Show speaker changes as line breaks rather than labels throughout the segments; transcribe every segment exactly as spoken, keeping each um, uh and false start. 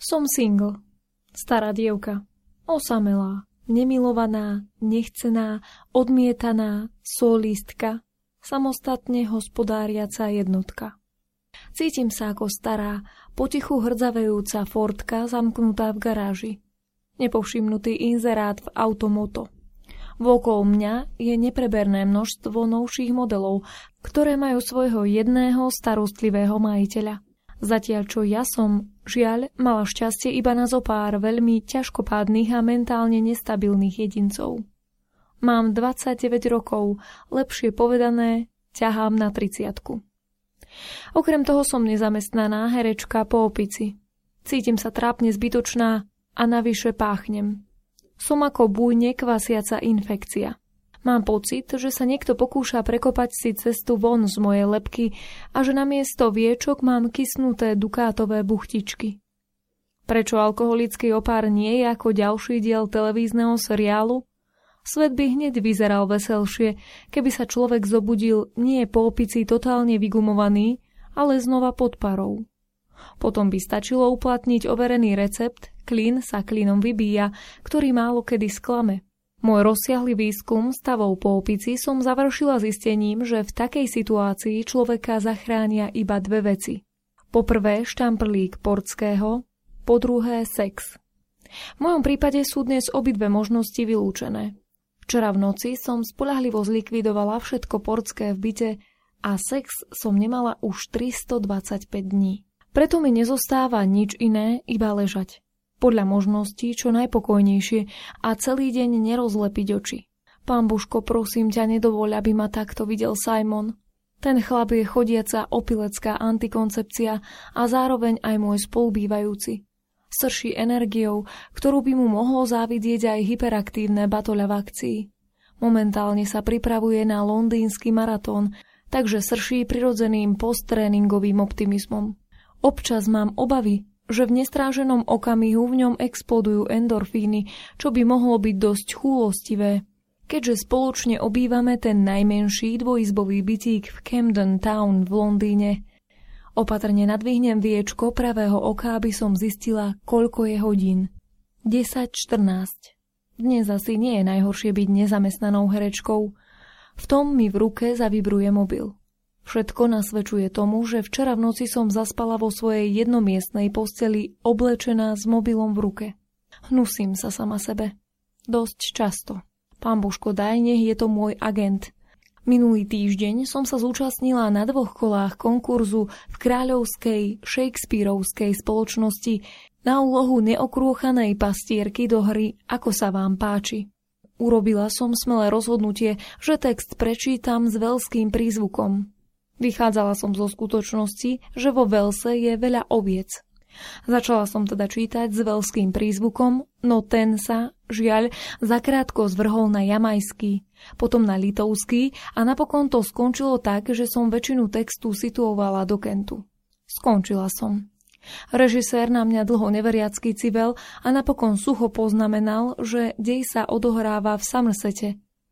Som single, stará dievka, osamelá, nemilovaná, nechcená, odmietaná, solistka, samostatne hospodáriaca jednotka. Cítim sa ako stará, potichu hrdzavejúca Fordka zamknutá v garáži. Nepovšimnutý inzerát v automoto. Vokol mňa je nepreberné množstvo novších modelov, ktoré majú svojho jedného starostlivého majiteľa. Zatiaľ čo ja som, žiaľ, mala šťastie iba na zopár veľmi ťažkopádnych a mentálne nestabilných jedincov. Mám dvadsaťdeväť rokov, lepšie povedané, ťahám na tridsiatku. Okrem toho som nezamestnaná herečka po opici. Cítim sa trápne zbytočná a navyše páchnem. Som ako bujne kvasiaca infekcia. Mám pocit, že sa niekto pokúša prekopať si cestu von z mojej lebky a že namiesto viečok mám kysnuté dukátové buchtičky. Prečo alkoholický opár nie je ako ďalší diel televízneho seriálu? Svet by hneď vyzeral veselšie, keby sa človek zobudil nie po opici totálne vygumovaný, ale znova pod parou. Potom by stačilo uplatniť overený recept, klin sa klinom vybíja, ktorý málo kedy sklame. Môj rozsiahly výskum stavov po opici som završila zistením, že v takej situácii človeka zachránia iba dve veci. Po prvé štamprlík portského, po druhé sex. V mojom prípade sú dnes obidve možnosti vylúčené. Včera v noci som spoľahlivo zlikvidovala všetko portské v byte a sex som nemala už tristodvadsaťpäť dní. Preto mi nezostáva nič iné, iba ležať. Podľa možností čo najpokojnejšie a celý deň nerozlepiť oči. Pán Božko, prosím ťa, nedovoľ, aby ma takto videl Simon. Ten chlap je chodiaca opilecká antikoncepcia a zároveň aj môj spolubývajúci. Srší energiou, ktorú by mu mohlo závidieť aj hyperaktívne batoľa v akcii. Momentálne sa pripravuje na londýnsky maratón, takže srší prirodzeným posttréningovým optimizmom. Občas mám obavy, že v nestráženom okamihu v ňom explodujú endorfíny, čo by mohlo byť dosť chúlostivé. Keďže spoločne obývame ten najmenší dvojizbový bytík v Camden Town v Londýne. Opatrne nadvihnem viečko pravého oka, aby som zistila, koľko je hodín. desať štrnásť. Dnes asi nie je najhoršie byť nezamestnanou herečkou. V tom mi v ruke zavibruje mobil. Všetko nasvedčuje tomu, že včera v noci som zaspala vo svojej jednomiestnej posteli oblečená s mobilom v ruke. Hnusím sa sama sebe. Dosť často. Pán Božko, daj, nech je to môj agent. Minulý týždeň som sa zúčastnila na dvoch kolách konkurzu v kráľovskej Shakespearovskej spoločnosti na úlohu neokrôchanej pastierky do hry Ako sa vám páči. Urobila som smelé rozhodnutie, že text prečítam s veľským prízvukom. Vychádzala som zo skutočnosti, že vo Velse je veľa oviec. Začala som teda čítať s veľským prízvukom, no ten sa, žiaľ, zakrátko zvrhol na jamajský, potom na litovský a napokon to skončilo tak, že som väčšinu textu situovala do Kentu. Skončila som. Režisér na mňa dlho neveriacky civel a napokon sucho poznamenal, že dej sa odohráva v Somersete.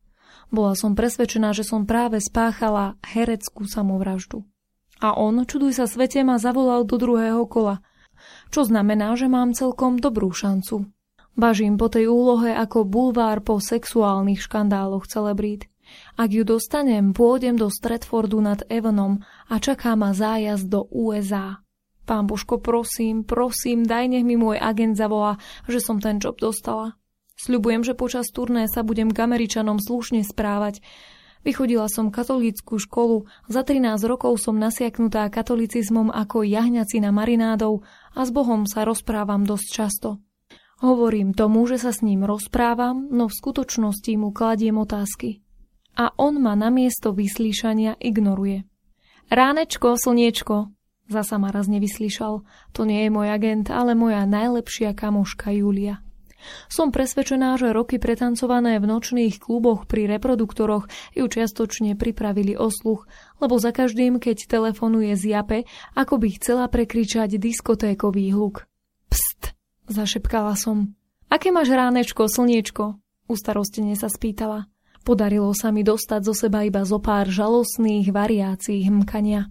Bola som presvedčená, že som práve spáchala hereckú samovraždu. A on, čuduj sa svete, ma zavolal do druhého kola, čo znamená, že mám celkom dobrú šancu. Bažím po tej úlohe ako bulvár po sexuálnych škandáloch celebrít. Ak ju dostanem, pôjdem do Stratfordu nad Evanom a čaká ma zájazd do ú es á. Pán Božko, prosím, prosím, daj, nech mi môj agent zavolá, že som ten job dostala. Sľubujem, že počas turné sa budem k Američanom slušne správať. Vychodila som katolícku školu, za trinásť rokov som nasiaknutá katolicizmom ako jahňaci na marinádov a s Bohom sa rozprávam dosť často. Hovorím tomu, že sa s ním rozprávam, no v skutočnosti mu kladiem otázky. A on ma namiesto vyslíšania ignoruje. Ránečko, slniečko, zasa ma raz nevyslíšal. To nie je môj agent, ale moja najlepšia kamoška Julia. Som presvedčená, že roky pretancované v nočných kluboch pri reproduktoroch ju čiastočne pripravili o sluch, lebo za každým, keď telefonuje z Jape, ako by chcela prekričať diskotékový hluk. Pst, zašepkala som. Aké máš ránečko, slniečko? Ustarostene sa spýtala. Podarilo sa mi dostať zo seba iba zo pár žalostných variácií hmkania.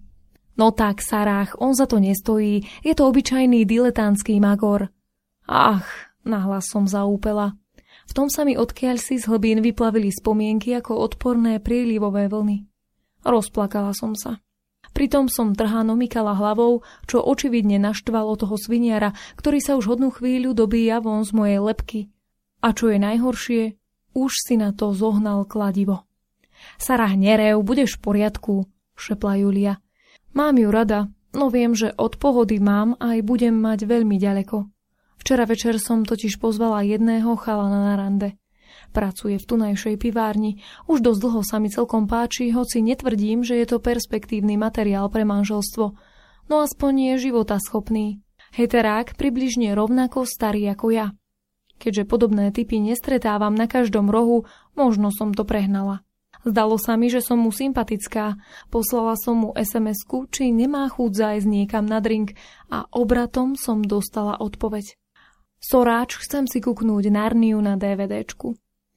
No tak, Sarách, on za to nestojí, je to obyčajný diletánsky magor. Ach, nahlas som zaúpela. V tom sa mi odkiaľ si z hlbín vyplavili spomienky ako odporné prílivové vlny. Rozplakala som sa. Pritom som trháno mykala hlavou, čo očividne naštvalo toho sviniara, ktorý sa už hodnú chvíľu dobíja von z mojej lebky. A čo je najhoršie, už si na to zohnal kladivo. Sarah, nerev, budeš v poriadku, šepla Julia. Mám ju rada, no viem, že od pohody mám a aj budem mať veľmi ďaleko. Včera večer som totiž pozvala jedného chalana na rande. Pracuje v tunajšej pivárni. Už dosť dlho sa mi celkom páči, hoci netvrdím, že je to perspektívny materiál pre manželstvo. No aspoň je životaschopný. Heterák približne rovnako starý ako ja. Keďže podobné typy nestretávam na každom rohu, možno som to prehnala. Zdalo sa mi, že som mu sympatická. Poslala som mu es em esku, či nemá chuť zájsť niekam na drink a obratom som dostala odpoveď. Soráč, chcem si kuknúť Narniu na DVDčku.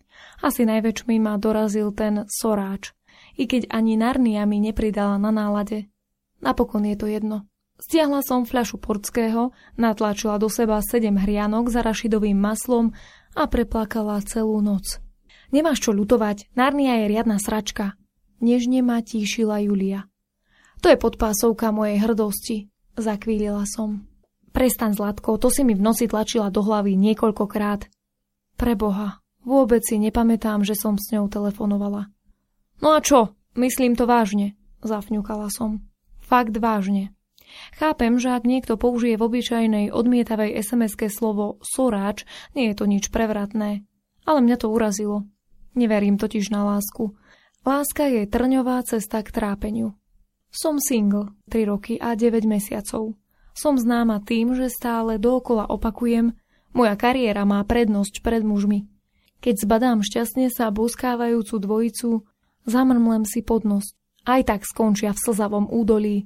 Asi najväčšmi ma dorazil ten Soráč, i keď ani Narnia mi nepridala na nálade. Napokon je to jedno. Stiahla som fľašu portského, natlačila do seba sedem hrianok za rašidovým maslom a preplakala celú noc. Nemáš čo ľutovať, Narnia je riadna sračka. Nežne ma tíšila Julia. To je podpásovka mojej hrdosti, zakvílila som. Prestaň, Zlatko, to si mi v noci tlačila do hlavy niekoľkokrát. Preboha, vôbec si nepamätám, že som s ňou telefonovala. No a čo? Myslím to vážne, zafňukala som. Fakt vážne. Chápem, že ak niekto použije v obyčajnej odmietavej es em eske slovo soráč, nie je to nič prevratné. Ale mňa to urazilo. Neverím totiž na lásku. Láska je trňová cesta k trápeniu. Som single, tri roky a deväť mesiacov. Som známa tým, že stále dookola opakujem, moja kariéra má prednosť pred mužmi. Keď zbadám šťastne sa boskávajúcu dvojicu, zamrmlem si pod nos. Aj tak skončia v slzavom údolí.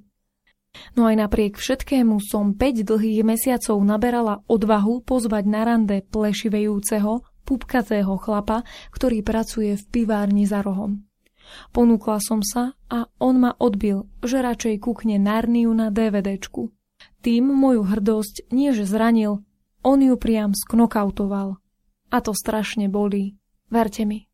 No aj napriek všetkému som päť dlhých mesiacov naberala odvahu pozvať na rande plešivejúceho, pupkatého chlapa, ktorý pracuje v pivárni za rohom. Ponúkla som sa a on ma odbil, že radšej kúkne Narniu na DVDčku. Tým moju hrdosť nieže zranil, on ju priam sknokautoval. A to strašne bolí. Verte mi.